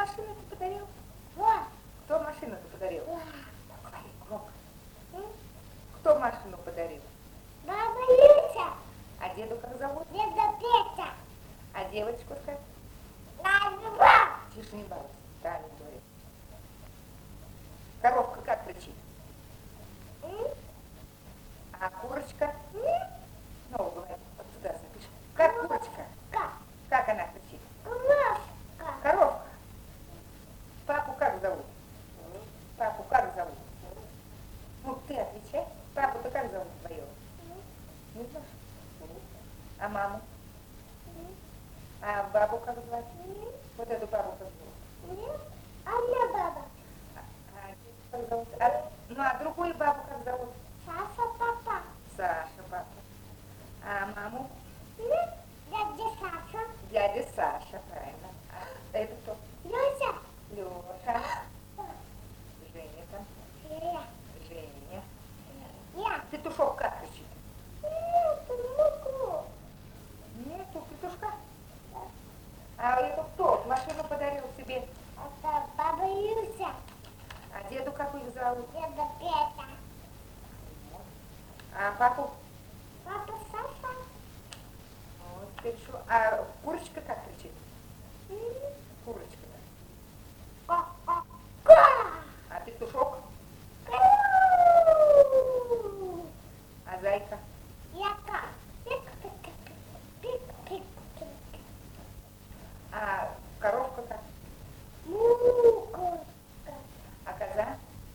машину-то подарил? Вот. Кто машину-то подарил? Да. Говори громко. Кто машину подарил? Баба Люся. А деду как зовут? Деда Петя. А девочку как? Надя. Тише, не балуйся. Да, не говори. Коровка как кричит? А курочка? Ну, говори, вот туда запиши. Как курочка? Как? Как она кричит? Коровка. Коровка. Папу как зовут? Папу как зовут? Ну, ты отвечай. Папу-то как зовут твоего? Не знаешь? А маму? А бабу как звать? Вот эту бабу как зовут? Одна баба. Как зовут? Ну, а другую бабу как зовут? Саша папа. Саша, папа. А маму? Дядя Саша. Дядя Саша, правильно. А это кто? Люся. Леша. Женя там. Я. Женя. Я. Петушок как кричит? Муку. Нету петушка. А это кто? Машину подарил себе. Это баба Люся. А деду как их зовут? Деда Петя. А папу? Папа Саша. Вот, теперь что? А курочка как кричит? Курочка. А петушок? А зайка? Яка. А коровка как? Муку. А коза?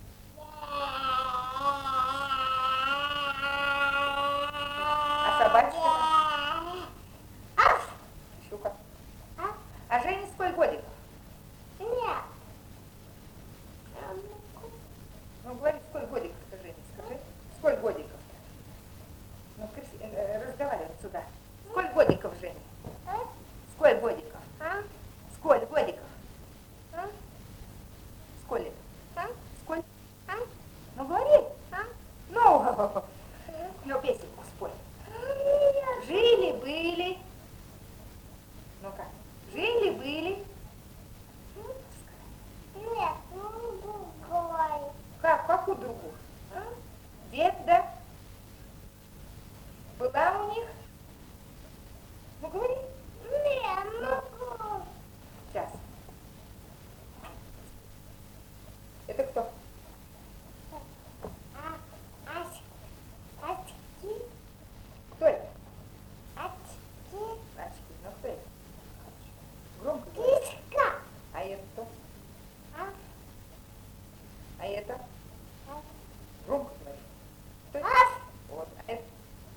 А собачка? Щука. А Жене сколько годиков? Нет. Ну, говори, сколько годиков-то, Женя, скажи. Сколько годиков? Ну, разговаривай сюда. Сколько годиков, Женя? Сколько годиков? Сколько годиков? Сколько? Сколько? Ну, говори. Ну, песенку спой. Жили-были. Ну как? Жили-были. Нет, ну другой. Как? Какую другую? Дед, да? Была у них? Ну, говори. Нет, ну Сейчас. Это кто? очки, Кто это? очки, Очки. Ну, кто это? Громко говори. кишка, А это кто? А это? Громко говори. Кто это? Вот. А это?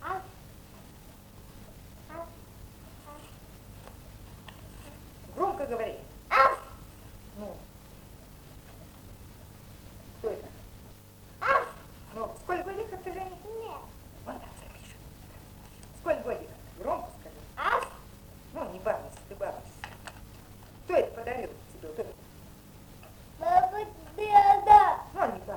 Громко говори. Ну. Кто это? Ну, сколько годиков ты, Женя? нет, Вон там запиши. Сколько годиков? Громко скажи. Ну, не балуйся, ты балуйся. Кто это подарил тебе? Вот это? баба Деда, Ну, не балуйся.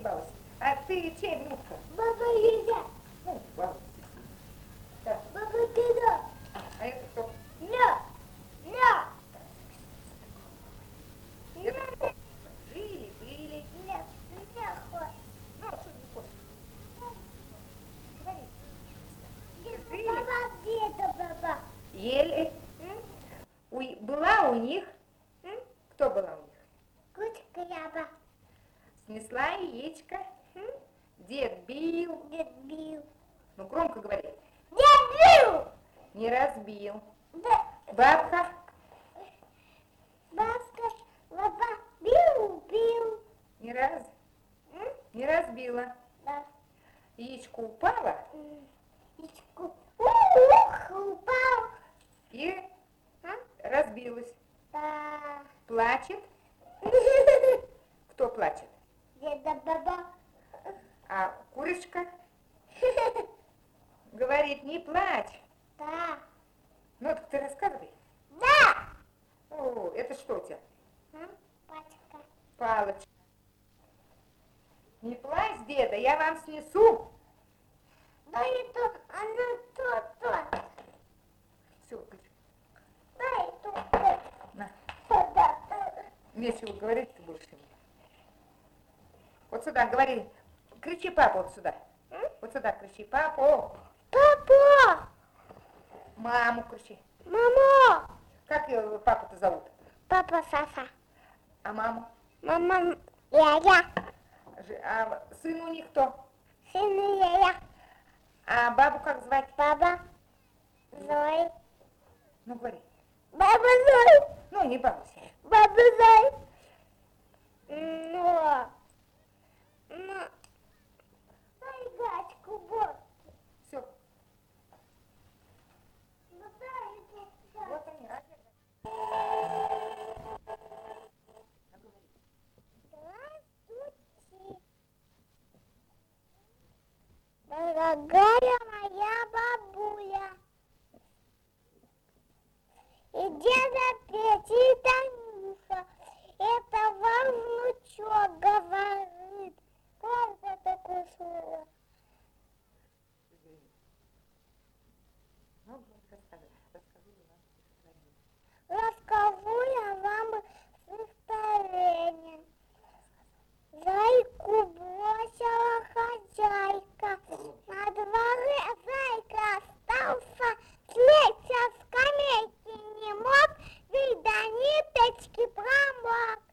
балуйся. А ты чей внука? Баба Лиза. Ну, балуйся. Да. Баба Лиза. А это кто? Ля. Ля. Это кто? Жили, были. Ля. Ля. Ну, что не хочешь? Говори. Жили. Баба где-то, баба. Ели. Была у них. Кто была у них? Кучка яба. Снесла яичко. Дед бил. Дед бил. Ну, громко говори. Дед бил. Не разбил. Да. Бабка. Бабка. Баба бил. Не разбила. Да. Яичко упала Яичко. Ух, упал. и разбилась. Да. Плачет. Кто плачет? Деда баба. А курочка говорит, не плачь. Да. Ну, так ты рассказывай. Да. О, это что у тебя? Пачка. Палочка. Не плачь, деда, я вам снесу. Да это она то. Все, Да это на. да. Нечего говорить, ты больше мне. Вот сюда, говори. Кричи папу вот сюда. Вот сюда кричи папу. Папа. Маму кричи. Мама. Как ее папу-то зовут? Папа Саса. А маму? Мама я. А сын у них кто? Сын я. А бабу как звать? Баба Зой. Ну, говори. Баба Зой. Ну, не балуйся. Баба Зой. Ну. Дай гачку, вот. Все. Вот они, Дорогая моя бабуля, и деда Петя, и Танюша, это вам внучок говорит. Правда такое слово? Ну, расскажи вам стихотворение. Расскажу я вам стихотворение. Зайку бросила хозяйка, на дворе зайка остался, слезть со скамейки не мог, ведь до ниточки промок.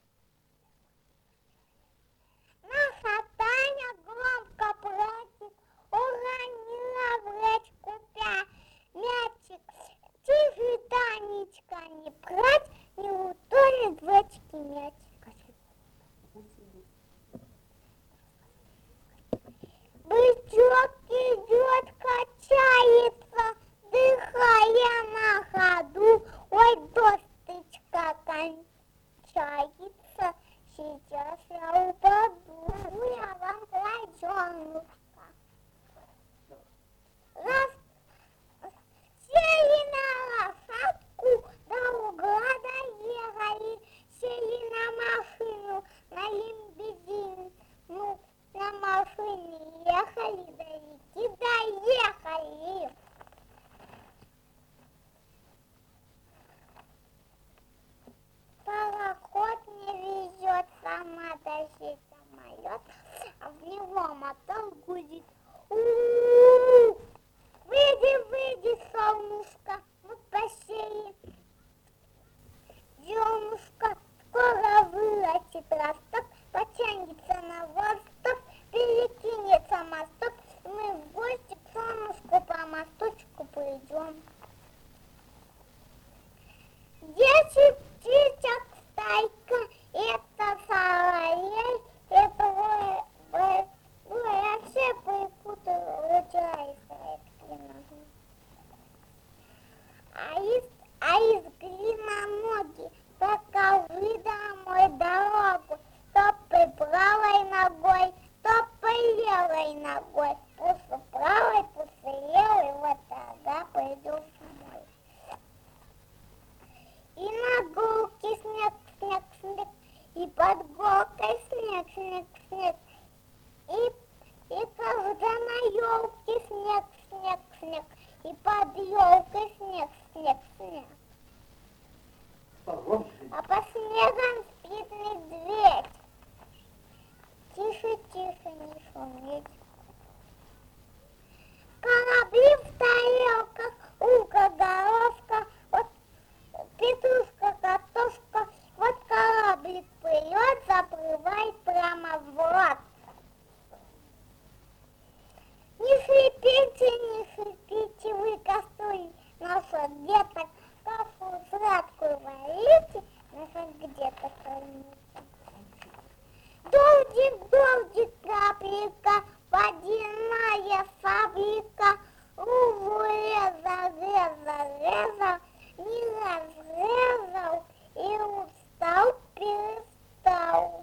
Наша Таня громко плачет, уронила в речку мячик. Тише, Танечка, не плачь, не утонет в речке мячик. Бычок идет, качается, дыхая на ходу. Ой, досточка кончается, сейчас я упаду. Я вам крольчонушка. Сели на лошадку, до угла доехали, сели на машину, на лимузин. Ну, на машине ехали, до реки доехали. Пароход не везет, сама тащит самолет, а в него мотор гудит. У-у-у! Выйди, солнышко, мы посеем. Зернышко скоро вырастет росток, потянется на восток, перекинется мосток, и мы в гости к солнышку по мосточку придем. 10 птичек стайка, это соловей, это я все перепутала, вытирай свои ноги. А из длинноноги, покажи домой дорогу, топай правой ногой, топай левой ногой, пусть правой, пусть левой, вот тогда пойдешь домой. И на горке снег, снег, снег, и под горкой снег, снег, снег. И когда на елке снег, снег, снег, и под елкой снег, снег, снег. А по снегам спит медведь. Тише, тише, не шуметь. Корабли в тарелках, уго, головка, вот петрушка, картошка, вот кораблик плывет, заплывает прямо в рот. Не шипите, вы костры наших деток, кашу сладкую варите, наших где-то хранится. Дождик, дождик, капелька, водяная фабрика, лужу резал, резал, резал, не разрезал и устал, перестал.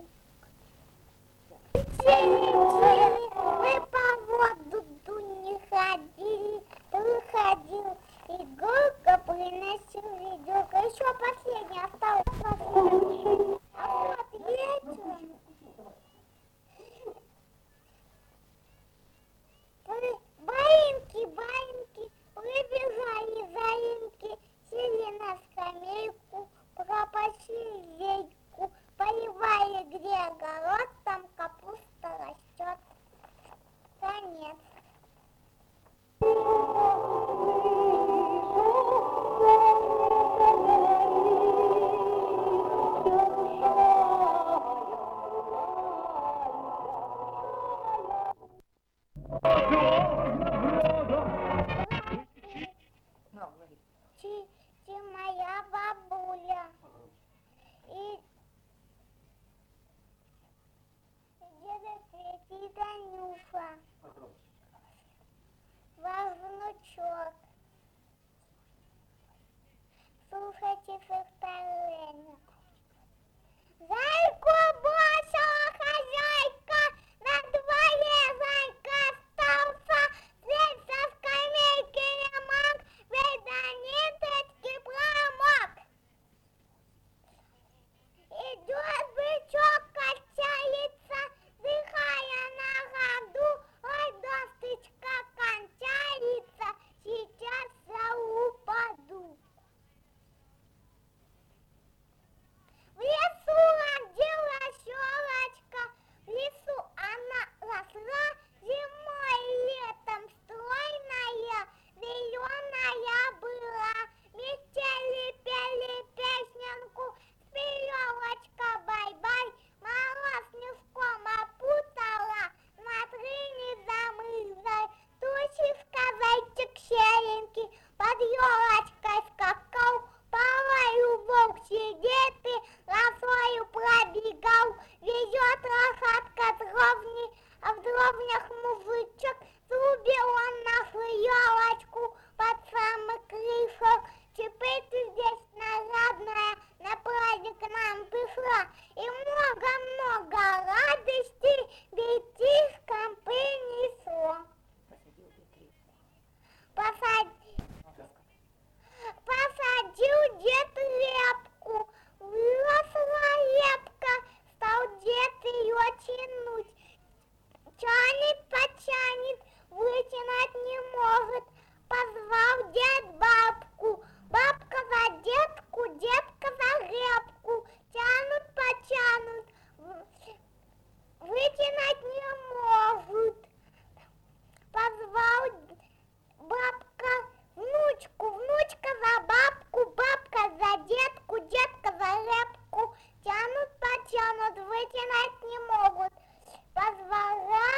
Через вы по воду не ходили, выходил и горько приносил ведерко. Еще последний осталось. А вот вечером баиньки, прибежали заиньки, сели на скамейку, пропащили лейку, поливали где огород, там капуста растет. Конец. Моя бабуля и деда Петя и Танюша, ваш внучок. Слушайте стихотворение. Зайку бросила хозяйка, на дворе зайка остался, весь со скамейки не мог, ведь до ниточки промок. Идет бычок, качается, дыхая на ходу, ой, досточка кончается, сейчас я упаду. В лесу родилась елочка, в лесу она росла, зимой и летом стройная, зеленая была. Метели, пели песенку, спи, елочка, бай-бай, мороз низком опутала, смотри, не замызай. Тусишка, зайчик серенький, под елочкой скакал, по лаю волк сидит и росою пробегал, везет лошадка дровни, а в дровнях мужичок, срубил он нашу елочку под самый крышок. Теперь ты здесь нарядная, на праздник к нам пришла, и много-много радости детишкам принесло. Посадил дед репку, выросла репка, стал дед ее тянуть. Тянет, потянет, вытянуть не может. Позвал дед бабку, бабка за детку, детка за репку. Тянут, потянут, вытянуть не может. Позвал бабка внучку, внучка за бабку, бабка за детку, детка за репку. Тянут, потянут, вытянуть не могут. Позвала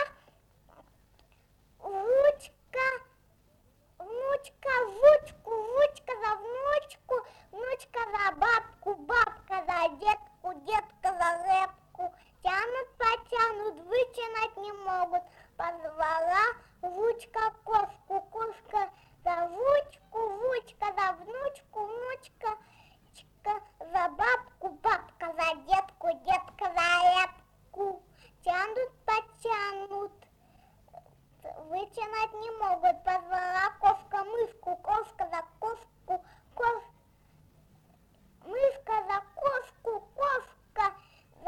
внучка, внучка, внучку, внучка за внучку, внучка за бабку, бабка за детку, детка за репку. Тянут, потянут, вытянуть не могут. Позвала внучка кошку, кошка за внучку, внучка за внучку, внучка за бабку, бабка за детку, детка за репку. Тянут, потянут, вытянуть не могут. Позвала кошка мышку, кошка за кошку, мышка за кошку, кошка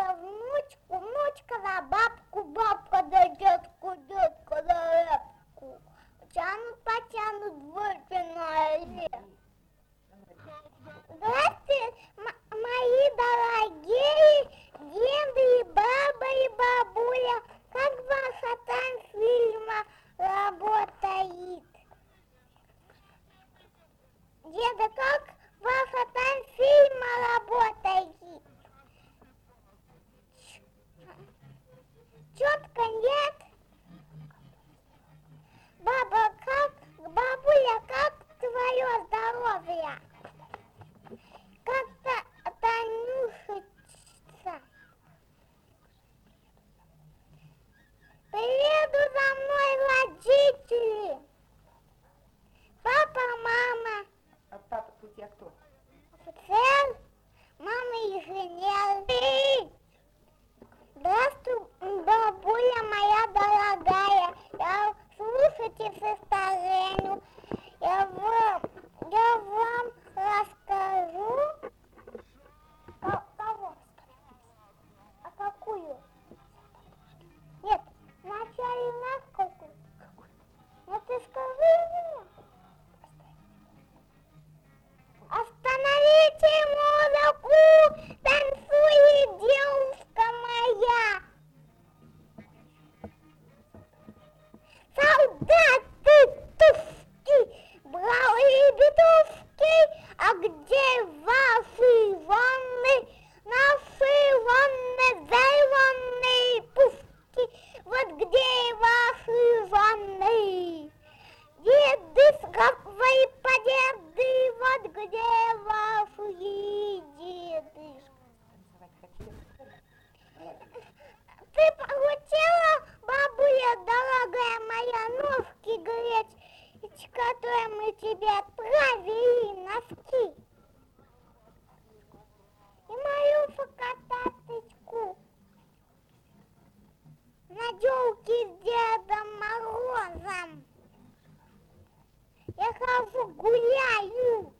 тоже гуляю.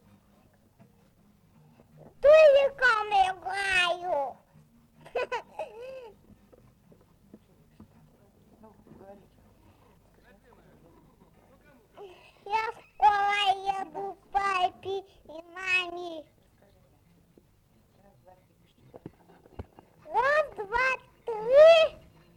Туликом играю. Ну, говорите. Я скоро еду к папе и маме. Раз, два, три,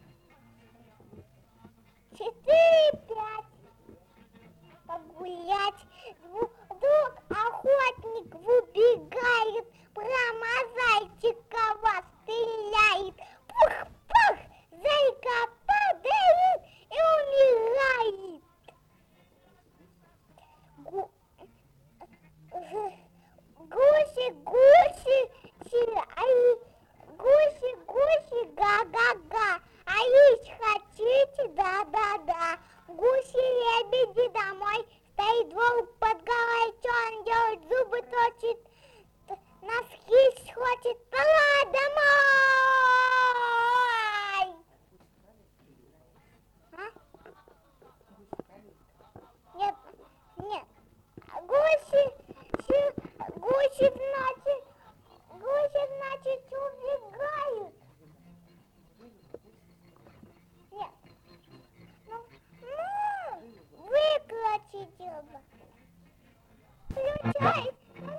4, 5. Погулять. Вдруг охотник выбегает, прямо зайчика вас стреляет. Пух-пух, зайка падает и умирает. Гуси, га-га-га. А есть хотите? Да-да-да. Гуси-лебеди домой. Стоит волк под горой, что он делает? Зубы точит, носки хочет. Пора домой! А? Нет, нет. Гуси, значит, убегают. Нет. Выключите его. Включай.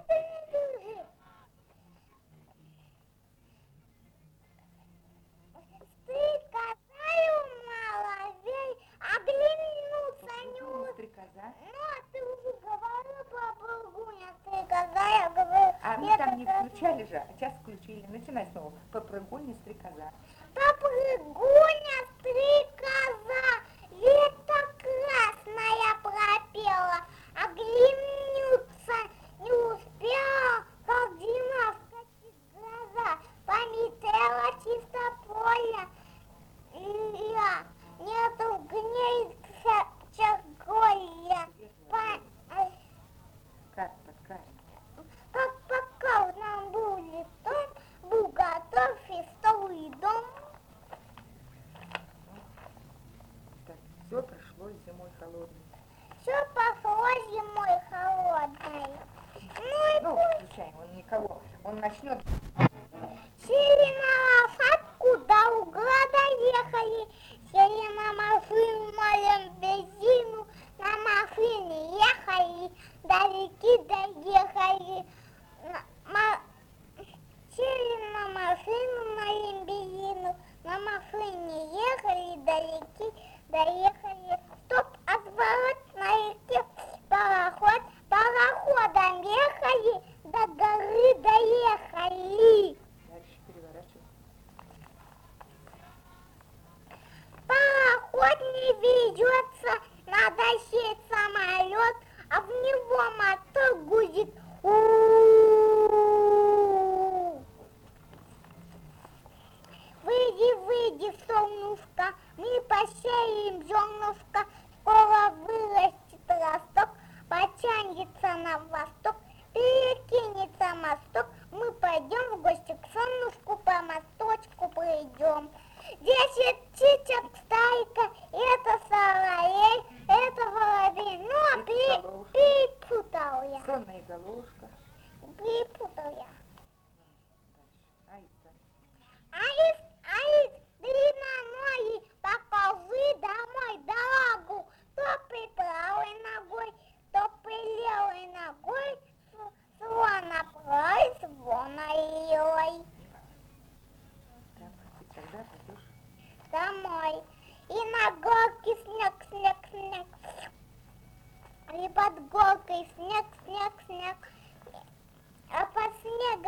Стрекоза умаловей, оглянуться не успела. Стрекоза. Ну, а ты уже говорила про прыгуня, стрекоза, я говорю. А мы там не включали же, а сейчас включили. Начинай снова. Попрыгуня, стрекоза. Попрыгуня, стрекоза, лето красное пропела, оглянуться не успела, как зима вскочит глаза, пометела чисто поле, нету в ней чагоя. Как подкарм? Как пока нам будет был готов и стол, и дом. Так, все прошло зимой холодной. Все пошло зимой холодной. Ну, включаем, он никого. Он начнет. Сели на лошадку до угла доехали. Сели на машину, малем бензину. На машине ехали, далеки доехали. Сели на машину, малем бензину. На машине ехали, далеки доехали. Стоп, отворот на реке пароход. Пароходом ехали, до горы доехали. Дальше переворачиваем. Пароход не ведется, надо сесть самолет, а в него мотор гудит. У-у-у-у. Выйди, солнышко, мы посеем зернышко, скоро вырастет росток, потянется на восток, перекинется мосток, мы пойдем в гости к солнышку, по мосточку пройдем. 10 птичек стайка, это соловей, это воробей, ну а перепутал я. Сонная головушка. Перепутал я. Аиста. Аист, длинноногий, покажи домой дорогу. Топай правой ногой, топай левой ногой, слон направо, слон левой. Так, и тогда пойдешь. Домой. И на горке снег, снег, снег. И под горкой снег, снег, снег. А под снег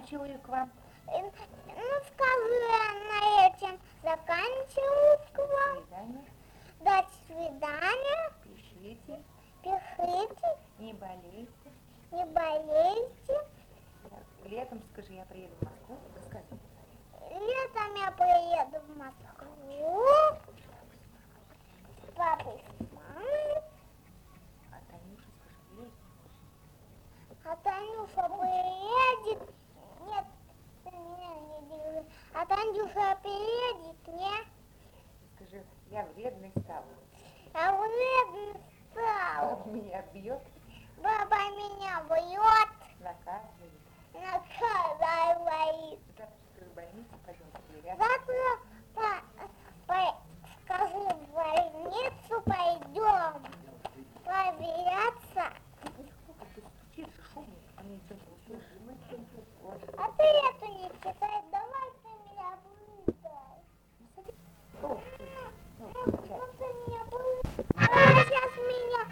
заканчиваю к вам. Ну, скажу я на этом заканчиваю к До вам. свидания. До свидания. Пишите, Пишите, не болейте. не болейте. Летом, скажи, я приеду в Москву. Расскажи. Летом я приеду в Москву с папой, с мамой. А Танюша, скажи, приедет? А Танюша приедет. Нет, ты меня не держи. А Танюша приедет, нет? Скажи, я вредный стал. А вредный стал. Папа меня бьет, Баба меня бьет, наказывает. наказывает. Завтра, скажи, в больницу пойдем проверять. Завтра скажи, в больницу пойдем проверяться. Сколько ты стучишь, шумно, а мне что-то услышишь. Вот. А ты эту не читай, давай ты меня выдай. О, Ну ты меня выдай. А сейчас меня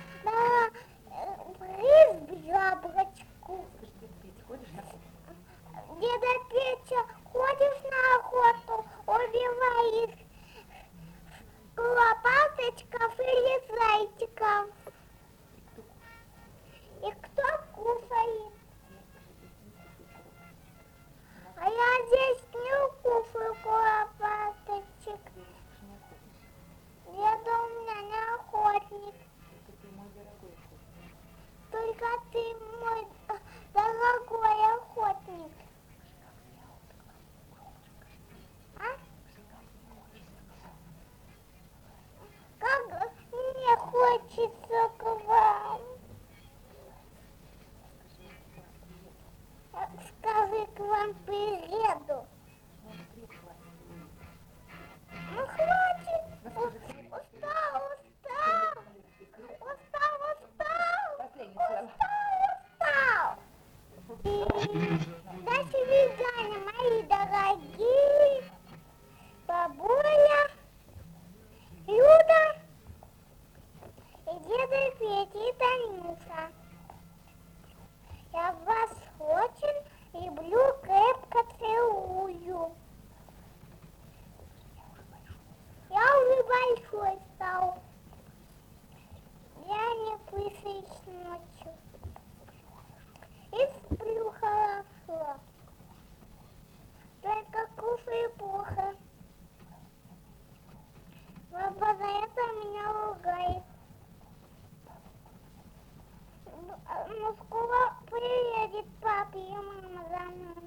приз яблочку. скажи, ты пить ходишь на охоту? Деда Петя, ходишь на охоту, убиваешь лопаточков или зайчиков. И кто кушает? А я здесь не кушаю лопаточек. Деда у меня не охотник. Ты мой дорогой охотник. Только ты мой дорогой охотник. А? Как мне хочется к вам. Скажи, к вам приеду. Ну хватит. Устал. Последние слова. Устал. До свидания, мои дорогие. Бабуля, Люда и деда Петя и Танюша. Я вас очень люблю, крепко целую. Я уже большой стал. Я не писаюсь ночью. И сплю хорошо. Только кушаю плохо. Папа за это меня ругает. Ну, скоро приедет папа и мама за мной.